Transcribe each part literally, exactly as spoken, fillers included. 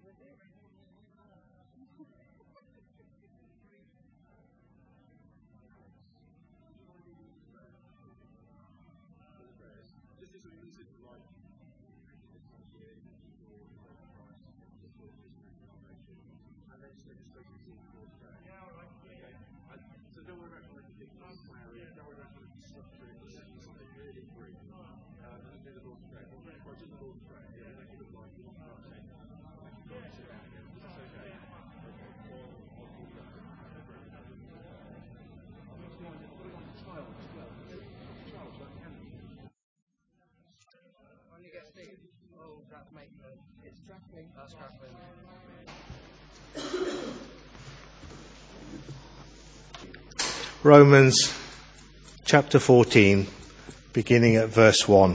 Romans chapter fourteen, beginning at verse one.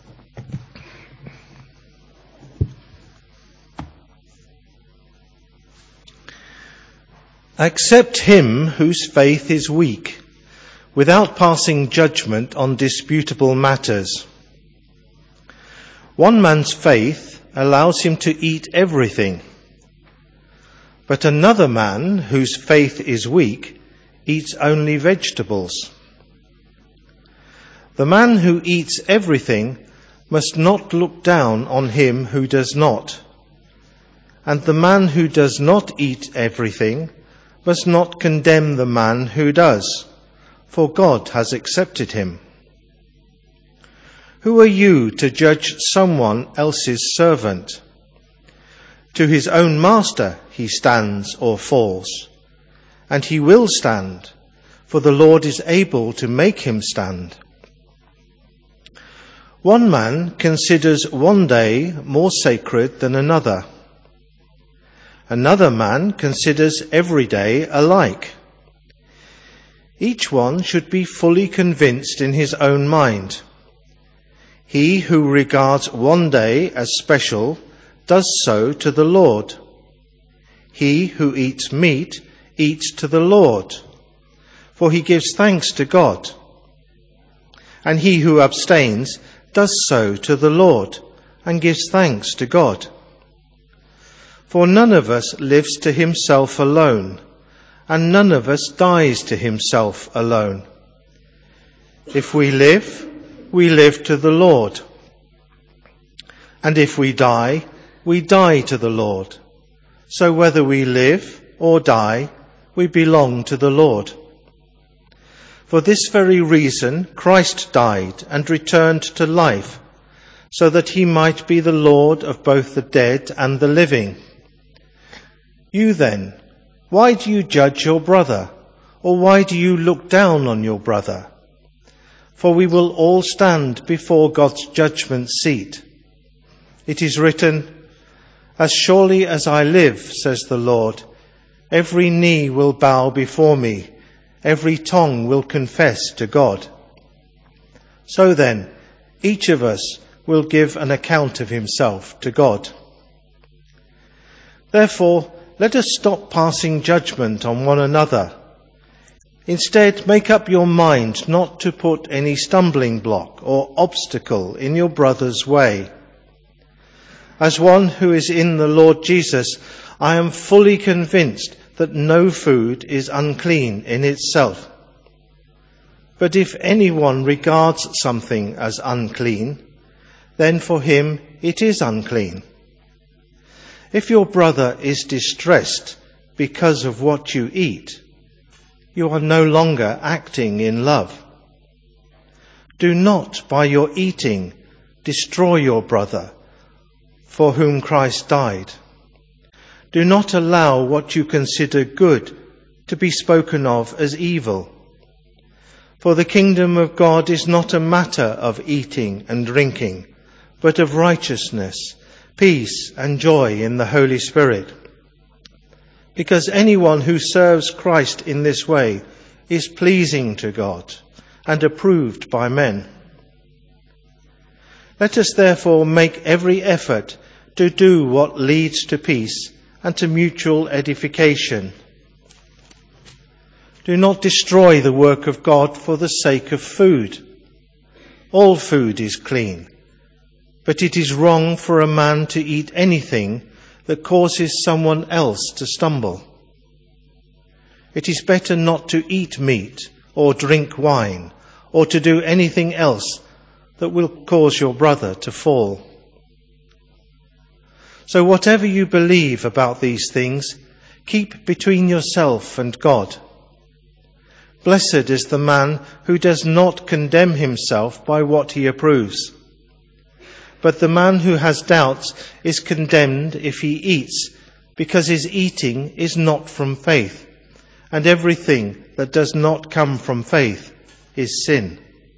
Accept him whose faith is weak, without passing judgment on disputable matters. One man's faith allows him to eat everything, but another man whose faith is weak eats only vegetables. The man who eats everything must not look down on him who does not, and the man who does not eat everything must not condemn the man who does, for God has accepted him. Who are you to judge someone else's servant? To his own master he stands or falls, and he will stand, for the Lord is able to make him stand. One man considers one day more sacred than another. Another man considers every day alike. Each one should be fully convinced in his own mind. He who regards one day as special does so to the Lord. He who eats meat eats to the Lord, for he gives thanks to God. And he who abstains does so to the Lord, and gives thanks to God. For none of us lives to himself alone, and none of us dies to himself alone. If we live, we live to the Lord. And if we die, we die to the Lord. So whether we live or die, we belong to the Lord. For this very reason, Christ died and returned to life, so that he might be the Lord of both the dead and the living. You then, why do you judge your brother? Or why do you look down on your brother? For we will all stand before God's judgment seat. It is written, "As surely as I live, says the Lord, every knee will bow before me, every tongue will confess to God." So then, each of us will give an account of himself to God. Therefore, let us stop passing judgment on one another. Instead, make up your mind not to put any stumbling block or obstacle in your brother's way. As one who is in the Lord Jesus, I am fully convinced that no food is unclean in itself. But if anyone regards something as unclean, then for him it is unclean. If your brother is distressed because of what you eat, you are no longer acting in love. Do not, by your eating, destroy your brother, for whom Christ died. Do not allow what you consider good to be spoken of as evil. For the kingdom of God is not a matter of eating and drinking, but of righteousness, peace and joy in the Holy Spirit. Because anyone who serves Christ in this way is pleasing to God and approved by men. Let us therefore make every effort to do what leads to peace and to mutual edification. Do not destroy the work of God for the sake of food. All food is clean, but it is wrong for a man to eat anything that causes someone else to stumble. It is better not to eat meat or drink wine or to do anything else that will cause your brother to fall. So whatever you believe about these things, keep between yourself and God. Blessed is the man who does not condemn himself by what he approves. But the man who has doubts is condemned if he eats, because his eating is not from faith, and everything that does not come from faith is sin.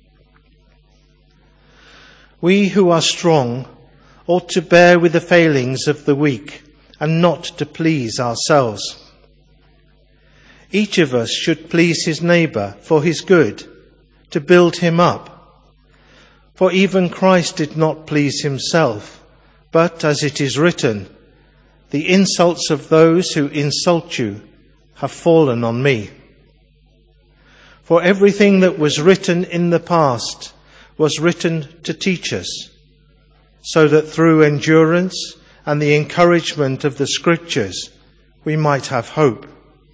We who are strong ought to bear with the failings of the weak and not to please ourselves. Each of us should please his neighbour for his good, to build him up. For even Christ did not please himself, but, as it is written, the insults of those who insult you have fallen on me. For everything that was written in the past was written to teach us, so that through endurance and the encouragement of the Scriptures we might have hope.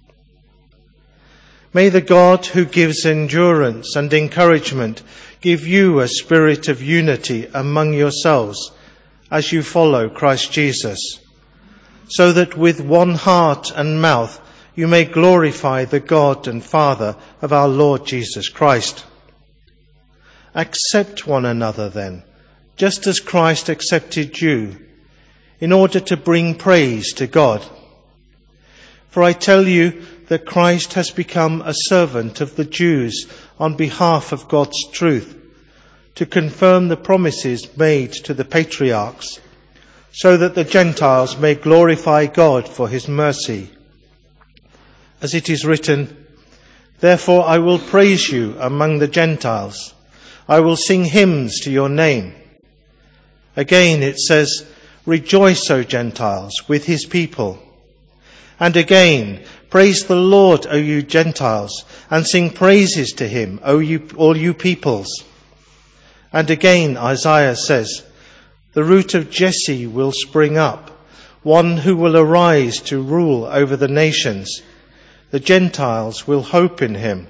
May the God who gives endurance and encouragement give you a spirit of unity among yourselves as you follow Christ Jesus, so that with one heart and mouth you may glorify the God and Father of our Lord Jesus Christ. Accept one another then, just as Christ accepted you, in order to bring praise to God. For I tell you that Christ has become a servant of the Jews on behalf of God's truth, to confirm the promises made to the patriarchs, so that the Gentiles may glorify God for his mercy. As it is written, therefore I will praise you among the Gentiles. I will sing hymns to your name. Again it says, rejoice, O Gentiles, with his people. And again, praise the Lord, O you Gentiles, and sing praises to him, O you, all you peoples. And again Isaiah says, the root of Jesse will spring up, one who will arise to rule over the nations. The Gentiles will hope in him.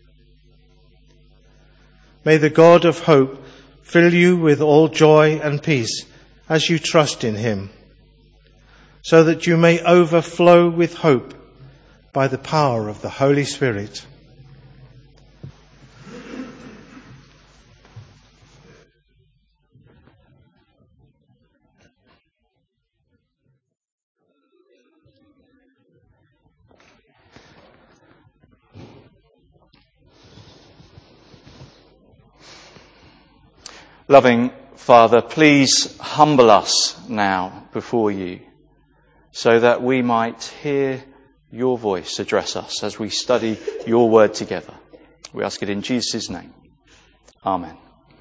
May the God of hope fill you with all joy and peace as you trust in him, so that you may overflow with hope by the power of the Holy Spirit. Loving Father, please humble us now before you, so that we might hear your voice address us as we study your word together. We ask it in Jesus' name. Amen.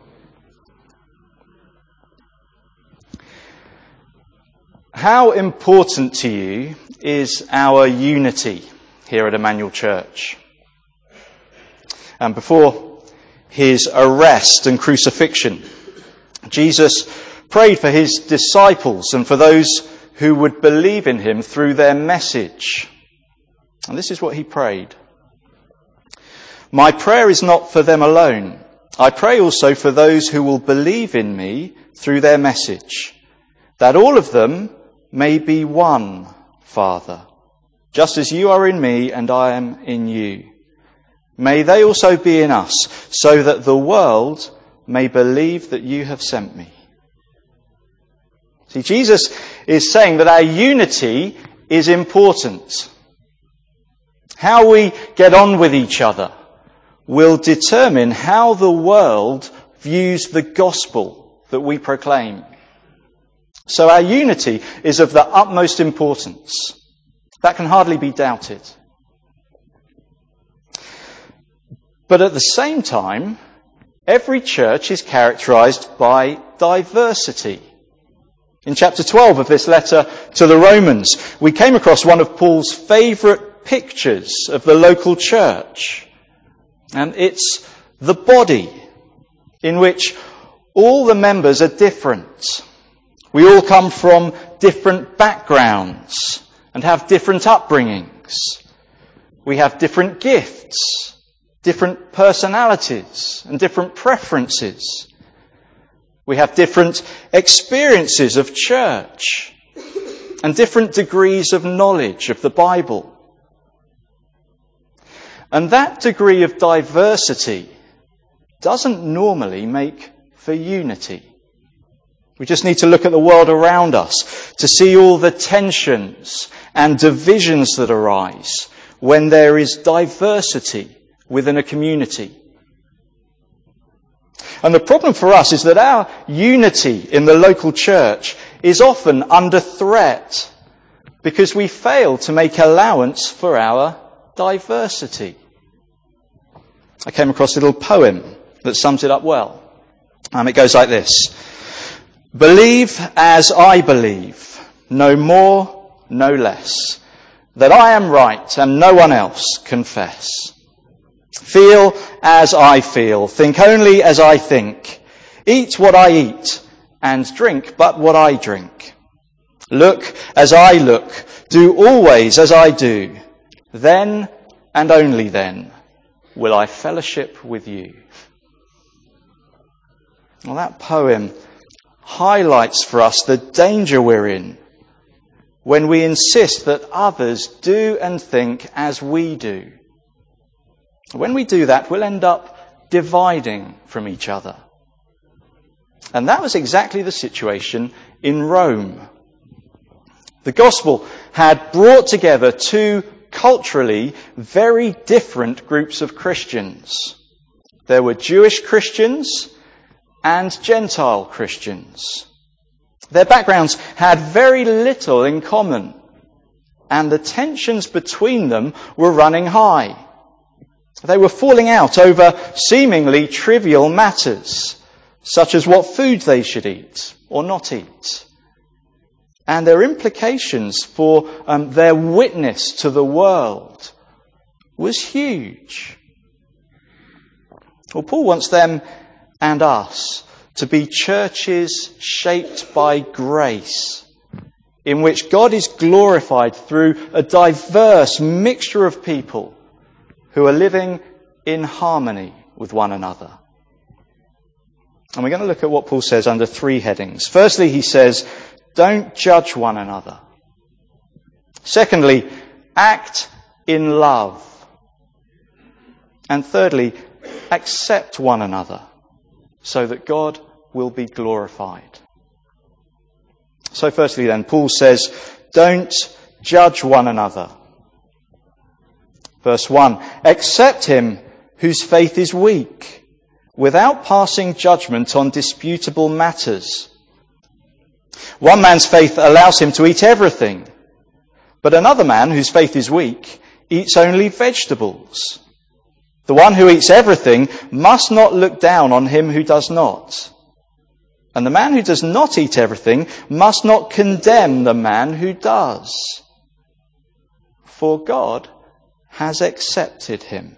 How important to you is our unity here at Emmanuel Church? And before his arrest and crucifixion, Jesus prayed for his disciples and for those who would believe in him through their message. And this is what he prayed. My prayer is not for them alone. I pray also for those who will believe in me through their message, that all of them may be one, Father, just as you are in me and I am in you. May they also be in us, so that the world may believe that you have sent me. See, Jesus is saying that our unity is important. How we get on with each other will determine how the world views the gospel that we proclaim. So our unity is of the utmost importance. That can hardly be doubted. But at the same time, every church is characterized by diversity. In chapter twelve of this letter to the Romans, we came across one of Paul's favourite pictures of the local church. And it's the body, in which all the members are different. We all come from different backgrounds and have different upbringings. We have different gifts, different personalities, and different preferences. We have different experiences of church and different degrees of knowledge of the Bible. And that degree of diversity doesn't normally make for unity. We just need to look at the world around us to see all the tensions and divisions that arise when there is diversity within a community. And the problem for us is that our unity in the local church is often under threat because we fail to make allowance for our diversity. I came across a little poem that sums it up well. Um, it goes like this. Believe as I believe, no more, no less, that I am right and no one else confess. Feel as I feel, think only as I think, eat what I eat and drink but what I drink. Look as I look, do always as I do, then and only then will I fellowship with you. Well, that poem highlights for us the danger we're in when we insist that others do and think as we do. When we do that, we'll end up dividing from each other. And that was exactly the situation in Rome. The gospel had brought together two culturally very different groups of Christians. There were Jewish Christians and Gentile Christians. Their backgrounds had very little in common, and the tensions between them were running high. They were falling out over seemingly trivial matters, such as what food they should eat or not eat. And their implications for um, their witness to the world was huge. Well, Paul wants them and us to be churches shaped by grace, in which God is glorified through a diverse mixture of people who are living in harmony with one another. And we're going to look at what Paul says under three headings. Firstly, he says, don't judge one another. Secondly, act in love. And thirdly, accept one another so that God will be glorified. So firstly then, Paul says, don't judge one another. Verse one, accept him whose faith is weak, without passing judgment on disputable matters. One man's faith allows him to eat everything, but another man whose faith is weak eats only vegetables. The one who eats everything must not look down on him who does not. And the man who does not eat everything must not condemn the man who does. For God has accepted him.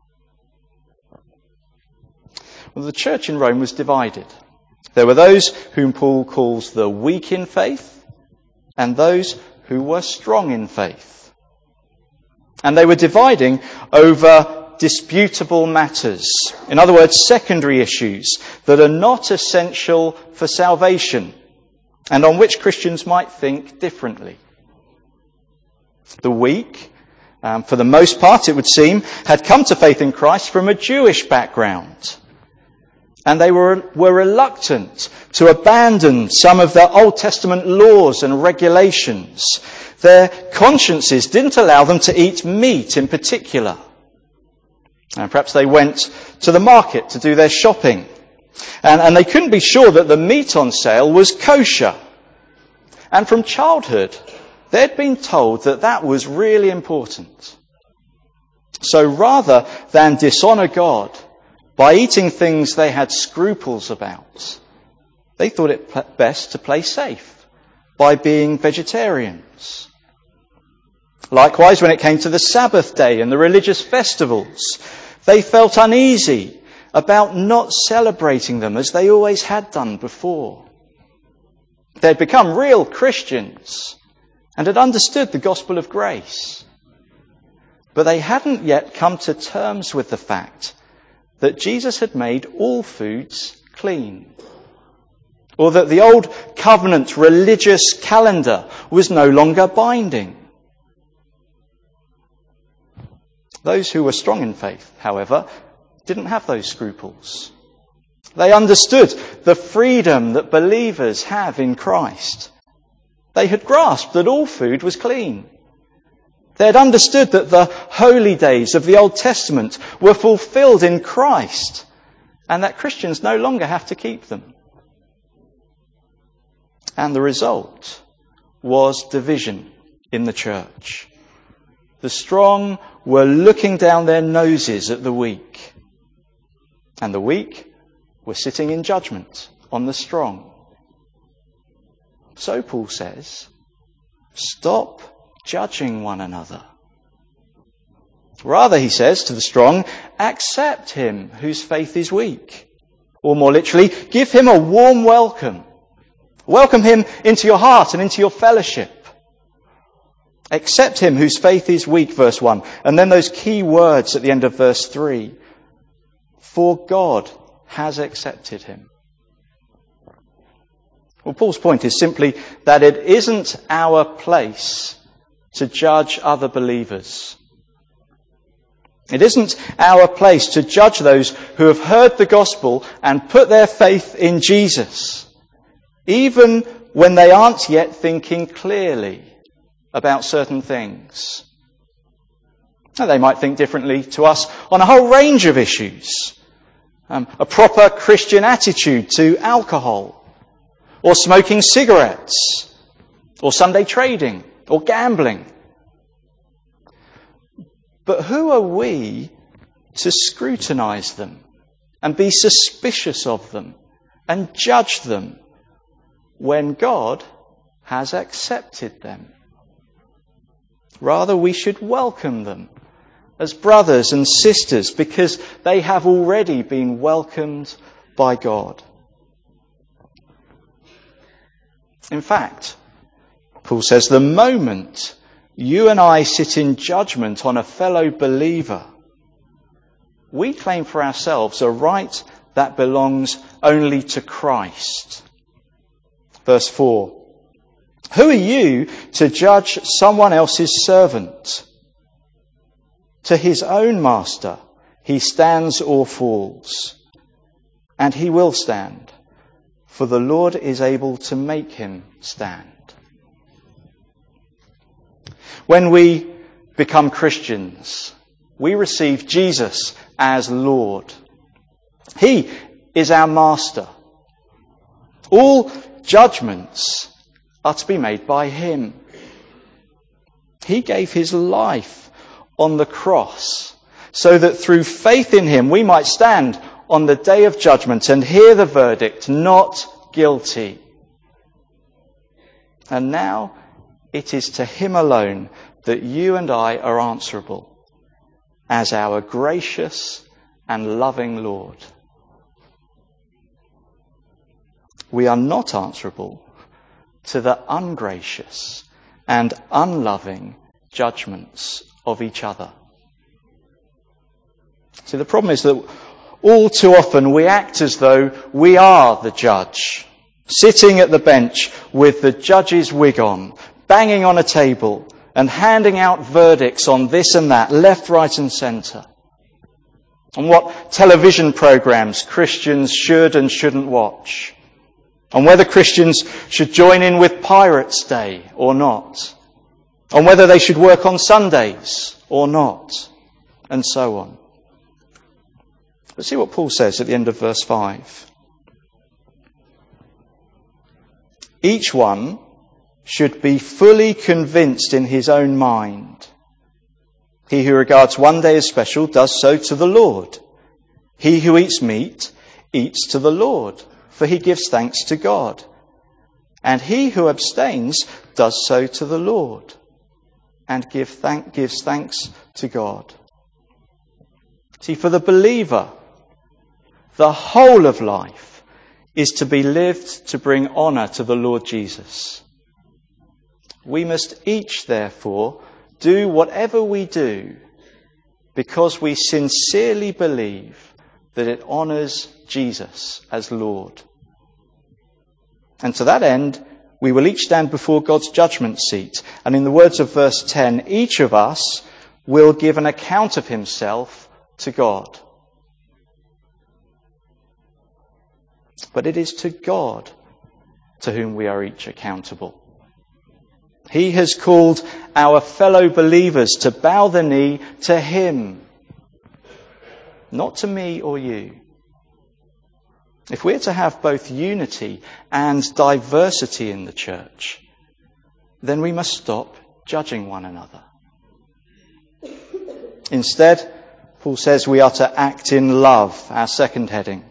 Well, the church in Rome was divided. There were those whom Paul calls the weak in faith and those who were strong in faith. And they were dividing over disputable matters. In other words, secondary issues that are not essential for salvation and on which Christians might think differently. The weak, um, for the most part it would seem, had come to faith in Christ from a Jewish background. And they were, were reluctant to abandon some of their Old Testament laws and regulations. Their consciences didn't allow them to eat meat in particular. And perhaps they went to the market to do their shopping. And, and they couldn't be sure that the meat on sale was kosher. And from childhood, they'd been told that that was really important. So rather than dishonour God by eating things they had scruples about, they thought it best to play safe by being vegetarians. Likewise, when it came to the Sabbath day and the religious festivals, they felt uneasy about not celebrating them as they always had done before. They'd become real Christians and had understood the gospel of grace. But they hadn't yet come to terms with the fact that Jesus had made all foods clean, or that the old covenant religious calendar was no longer binding. Those who were strong in faith, however, didn't have those scruples. They understood the freedom that believers have in Christ. They had grasped that all food was clean. They had understood that the holy days of the Old Testament were fulfilled in Christ, and that Christians no longer have to keep them. And the result was division in the church. The strong were looking down their noses at the weak, and the weak were sitting in judgment on the strong. So Paul says, stop judging one another. Rather, he says to the strong, accept him whose faith is weak. Or more literally, give him a warm welcome. Welcome him into your heart and into your fellowship. Accept him whose faith is weak, verse one. And then those key words at the end of verse three. For God has accepted him. Well, Paul's point is simply that it isn't our place to judge other believers. It isn't our place to judge those who have heard the gospel and put their faith in Jesus, even when they aren't yet thinking clearly about certain things. Now, they might think differently to us on a whole range of issues. Um, a proper Christian attitude to alcohol, or smoking cigarettes, or Sunday trading, or gambling. But who are we to scrutinise them and be suspicious of them and judge them when God has accepted them? Rather, we should welcome them as brothers and sisters because they have already been welcomed by God. In fact, Paul says, the moment you and I sit in judgment on a fellow believer, we claim for ourselves a right that belongs only to Christ. Verse four. Who are you to judge someone else's servant? To his own master he stands or falls, and he will stand, for the Lord is able to make him stand. When we become Christians, we receive Jesus as Lord. He is our master. All judgments are to be made by him. He gave his life on the cross so that through faith in him we might stand on the day of judgment and hear the verdict, not guilty. And now it is to him alone that you and I are answerable as our gracious and loving Lord. We are not answerable to the ungracious and unloving judgments of each other. See, the problem is that all too often we act as though we are the judge, sitting at the bench with the judge's wig on, banging on a table and handing out verdicts on this and that, left, right and centre. On what television programmes Christians should and shouldn't watch. On whether Christians should join in with Pirates' Day or not. On whether they should work on Sundays or not. And so on. But see what Paul says at the end of verse five. Each one should be fully convinced in his own mind. He who regards one day as special does so to the Lord. He who eats meat eats to the Lord, for he gives thanks to God. And he who abstains does so to the Lord, and give thank, gives thanks to God. See, for the believer, the whole of life is to be lived to bring honour to the Lord Jesus. We must each, therefore, do whatever we do because we sincerely believe that it honours Jesus as Lord. And to that end, we will each stand before God's judgment seat. And in the words of verse ten, each of us will give an account of himself to God. But it is to God to whom we are each accountable. He has called our fellow believers to bow the knee to him, not to me or you. If we're to have both unity and diversity in the church, then we must stop judging one another. Instead, Paul says we are to act in love, our second heading.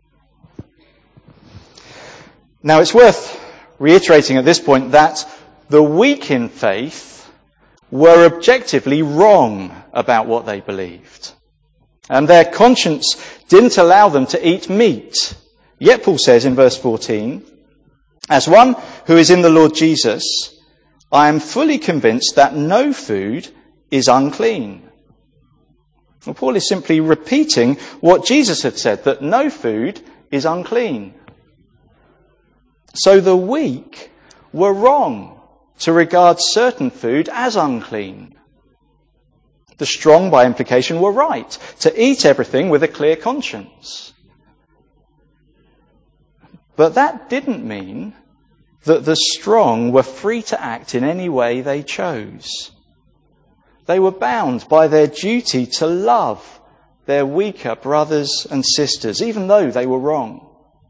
Now, it's worth reiterating at this point that the weak in faith were objectively wrong about what they believed. And their conscience didn't allow them to eat meat. Yet Paul says in verse fourteen, as one who is in the Lord Jesus, I am fully convinced that no food is unclean. Well, Paul is simply repeating what Jesus had said, that no food is unclean. So the weak were wrong to regard certain food as unclean. The strong, by implication, were right to eat everything with a clear conscience. But that didn't mean that the strong were free to act in any way they chose. They were bound by their duty to love their weaker brothers and sisters, even though they were wrong.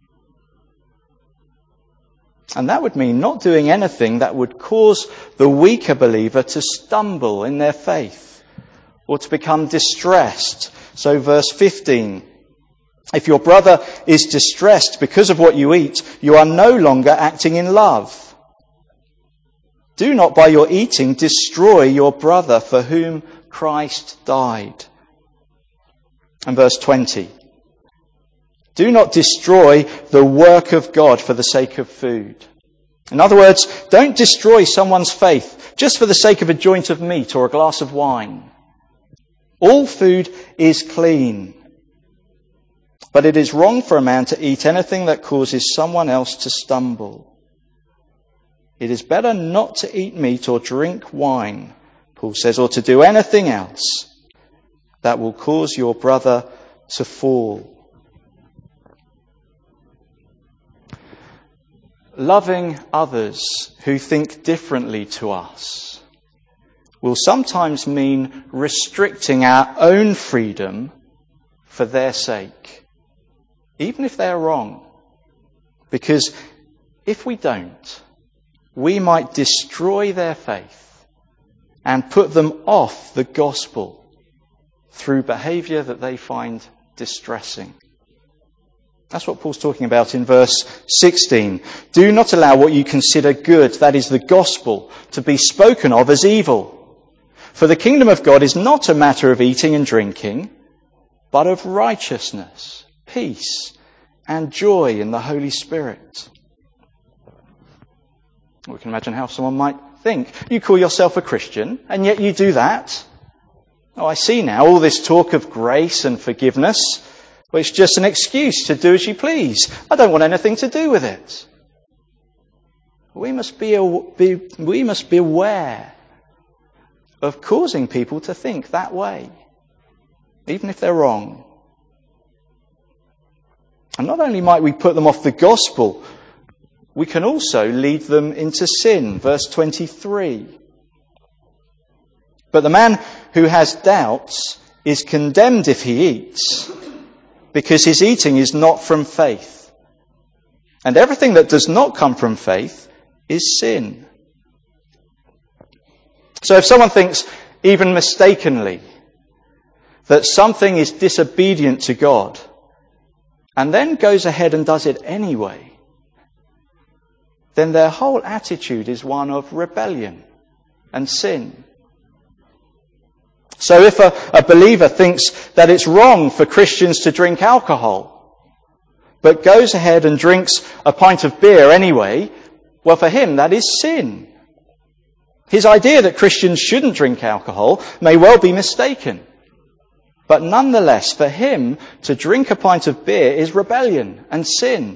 And that would mean not doing anything that would cause the weaker believer to stumble in their faith or to become distressed. So verse fifteen, if your brother is distressed because of what you eat, you are no longer acting in love. Do not by your eating destroy your brother for whom Christ died. And verse twenty, do not destroy the work of God for the sake of food. In other words, don't destroy someone's faith just for the sake of a joint of meat or a glass of wine. All food is clean, but it is wrong for a man to eat anything that causes someone else to stumble. It is better not to eat meat or drink wine, Paul says, or to do anything else that will cause your brother to fall. Loving others who think differently to us will sometimes mean restricting our own freedom for their sake, even if they are wrong. Because if we don't, we might destroy their faith and put them off the gospel through behaviour that they find distressing. That's what Paul's talking about in verse sixteen. Do not allow what you consider good, that is the gospel, to be spoken of as evil. For the kingdom of God is not a matter of eating and drinking, but of righteousness, peace, and joy in the Holy Spirit. We can imagine how someone might think. You call yourself a Christian, and yet you do that? Oh, I see now all this talk of grace and forgiveness. Well, it's just an excuse to do as you please. I don't want anything to do with it. We must be, be we must be aware of causing people to think that way, even if they're wrong. And not only might we put them off the gospel, we can also lead them into sin. Verse twenty-three. But the man who has doubts is condemned if he eats, because his eating is not from faith. And everything that does not come from faith is sin. So if someone thinks, even mistakenly, that something is disobedient to God, and then goes ahead and does it anyway, then their whole attitude is one of rebellion and sin. So if a, a believer thinks that it's wrong for Christians to drink alcohol, but goes ahead and drinks a pint of beer anyway, well, for him, that is sin. His idea that Christians shouldn't drink alcohol may well be mistaken. But nonetheless, for him, to drink a pint of beer is rebellion and sin.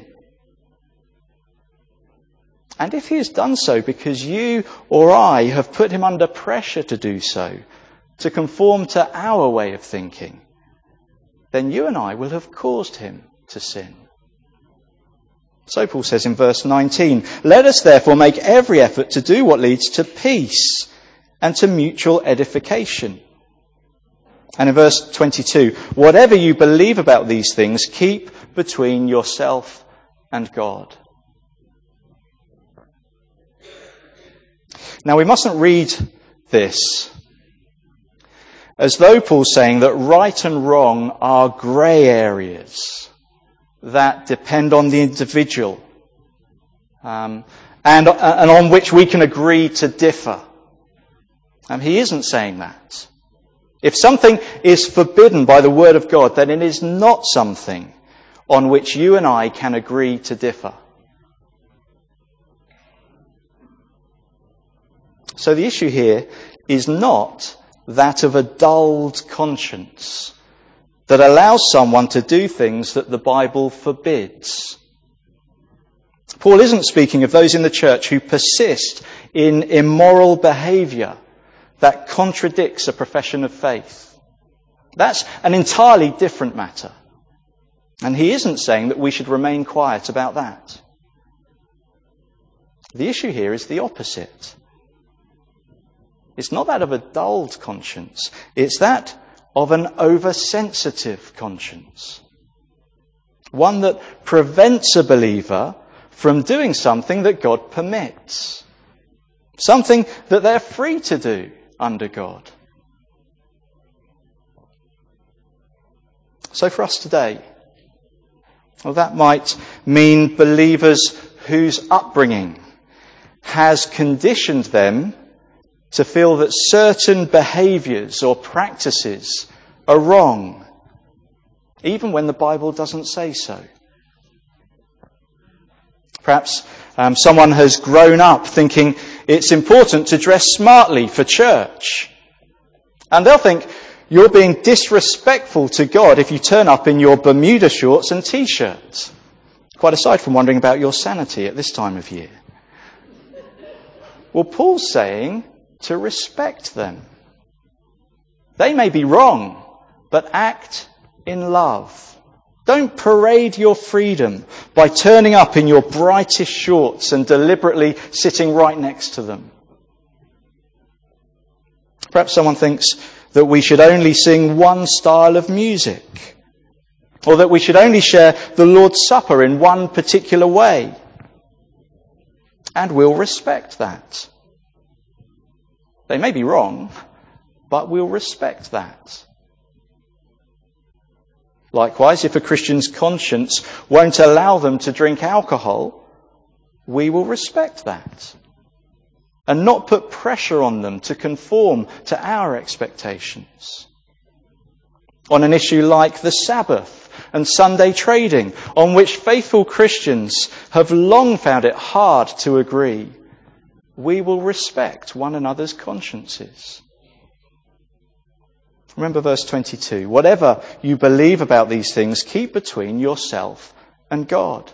And if he has done so because you or I have put him under pressure to do so, to conform to our way of thinking, then you and I will have caused him to sin. So Paul says in verse nineteen, "Let us therefore make every effort to do what leads to peace and to mutual edification." And in verse twenty-two, "Whatever you believe about these things, keep between yourself and God." Now we mustn't read this as though Paul's saying that right and wrong are grey areas that depend on the individual um, and, and on which we can agree to differ. And he isn't saying that. If something is forbidden by the Word of God, then it is not something on which you and I can agree to differ. So the issue here is not that of a dulled conscience that allows someone to do things that the Bible forbids. Paul isn't speaking of those in the church who persist in immoral behaviour that contradicts a profession of faith. That's an entirely different matter. And he isn't saying that we should remain quiet about that. The issue here is the opposite. It's not that of a dulled conscience. It's that of an oversensitive conscience. One that prevents a believer from doing something that God permits. Something that they're free to do under God. So for us today, well, that might mean believers whose upbringing has conditioned them to feel that certain behaviours or practices are wrong, even when the Bible doesn't say so. Perhaps um, someone has grown up thinking it's important to dress smartly for church. And they'll think you're being disrespectful to God if you turn up in your Bermuda shorts and t-shirts. Quite aside from wondering about your sanity at this time of year. Well, Paul's saying to respect them. They may be wrong, but act in love. Don't parade your freedom by turning up in your brightest shorts and deliberately sitting right next to them. Perhaps someone thinks that we should only sing one style of music, or that we should only share the Lord's Supper in one particular way. And we'll respect that. They may be wrong, but we'll respect that. Likewise, if a Christian's conscience won't allow them to drink alcohol, we will respect that and not put pressure on them to conform to our expectations. On an issue like the Sabbath and Sunday trading, on which faithful Christians have long found it hard to agree, we will respect one another's consciences. Remember verse twenty-two. Whatever you believe about these things, keep between yourself and God.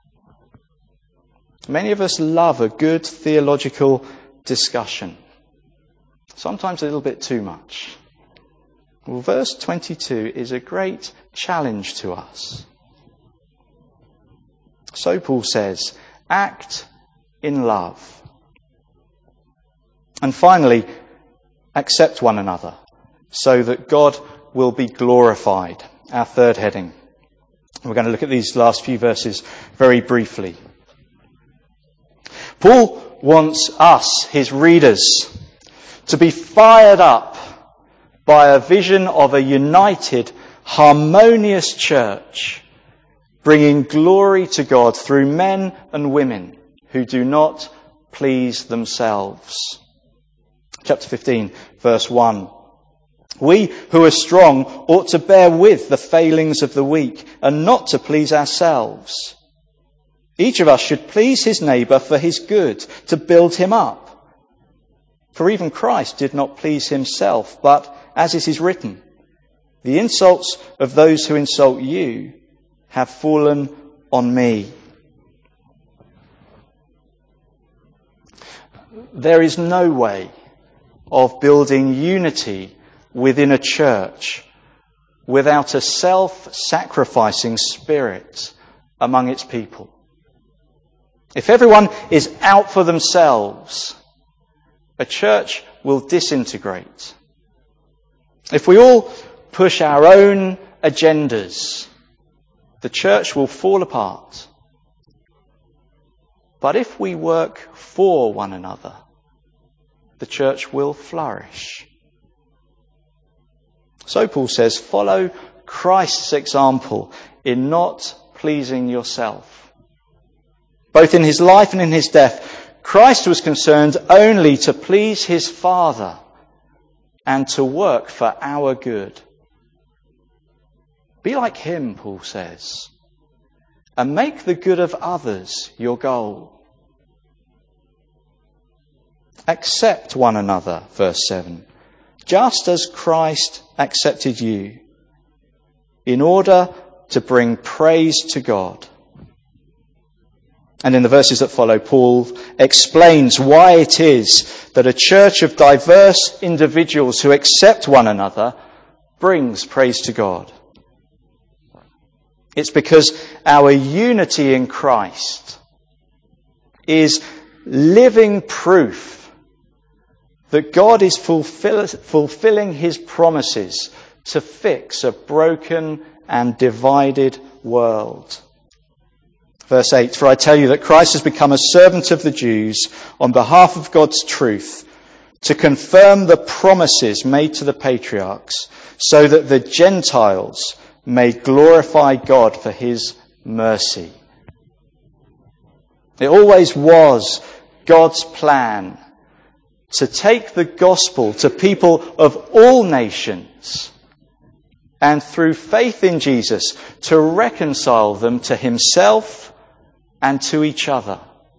Many of us love a good theological discussion. Sometimes a little bit too much. Well, verse twenty-two is a great challenge to us. So Paul says, act in love. And finally, accept one another, so that God will be glorified. Our third heading. We're going to look at these last few verses very briefly. Paul wants us, his readers, to be fired up by a vision of a united, harmonious church, bringing glory to God through men and women who do not please themselves. Chapter fifteen, verse one. We who are strong ought to bear with the failings of the weak and not to please ourselves. Each of us should please his neighbour for his good, to build him up. For even Christ did not please himself, but, as it is written, the insults of those who insult you have fallen on me. There is no way of building unity within a church without a self-sacrificing spirit among its people. If everyone is out for themselves, a church will disintegrate. If we all push our own agendas, the church will fall apart. But if we work for one another, the church will flourish. So Paul says, follow Christ's example in not pleasing yourself. Both in his life and in his death, Christ was concerned only to please his Father and to work for our good. Be like him, Paul says, and make the good of others your goal. Accept one another, verse seven, just as Christ accepted you, in order to bring praise to God. And in the verses that follow, Paul explains why it is that a church of diverse individuals who accept one another brings praise to God. It's because our unity in Christ is living proof that God is fulfill- fulfilling his promises to fix a broken and divided world. Verse eight, for I tell you that Christ has become a servant of the Jews on behalf of God's truth to confirm the promises made to the patriarchs, so that the Gentiles may glorify God for his mercy. It always was God's plan to take the gospel to people of all nations and through faith in Jesus to reconcile them to himself and to each other.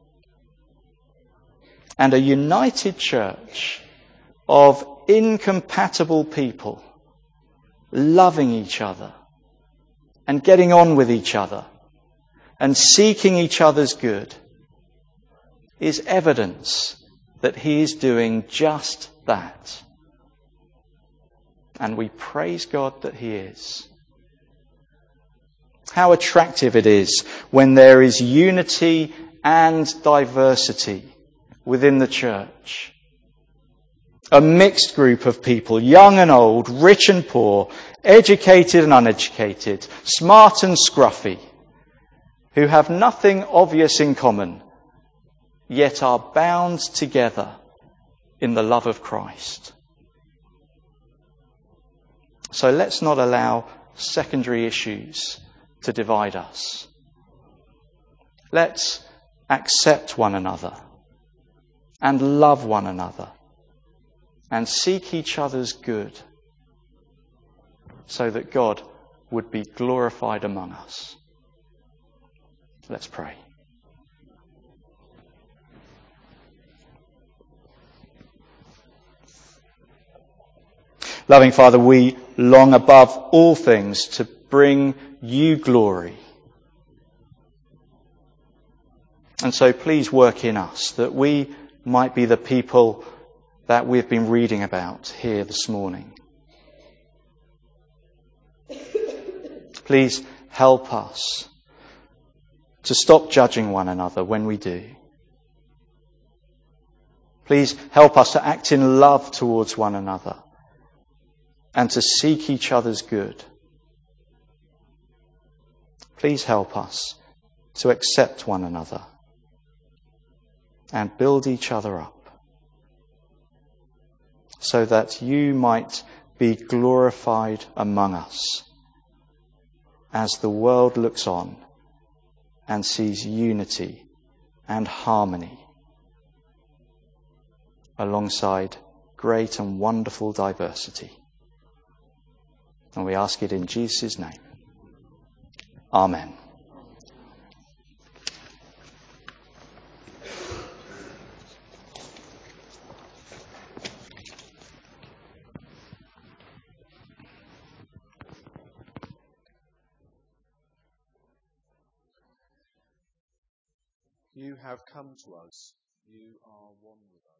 And a united church of incompatible people loving each other and getting on with each other and seeking each other's good is evidence that he is doing just that. And we praise God that he is. How attractive it is when there is unity and diversity within the church. A mixed group of people, young and old, rich and poor, educated and uneducated, smart and scruffy, who have nothing obvious in common, yet are bound together in the love of Christ. So let's not allow secondary issues to divide us. Let's accept one another and love one another and seek each other's good so that God would be glorified among us. Let's pray. Loving Father, we long above all things to bring you glory. And so please work in us that we might be the people that we've been reading about here this morning. Please help us to stop judging one another when we do. Please help us to act in love towards one another and to seek each other's good. Please help us to accept one another and build each other up so that you might be glorified among us as the world looks on and sees unity and harmony alongside great and wonderful diversity. And we ask it in Jesus' name. Amen. You have come to us. You are one with us.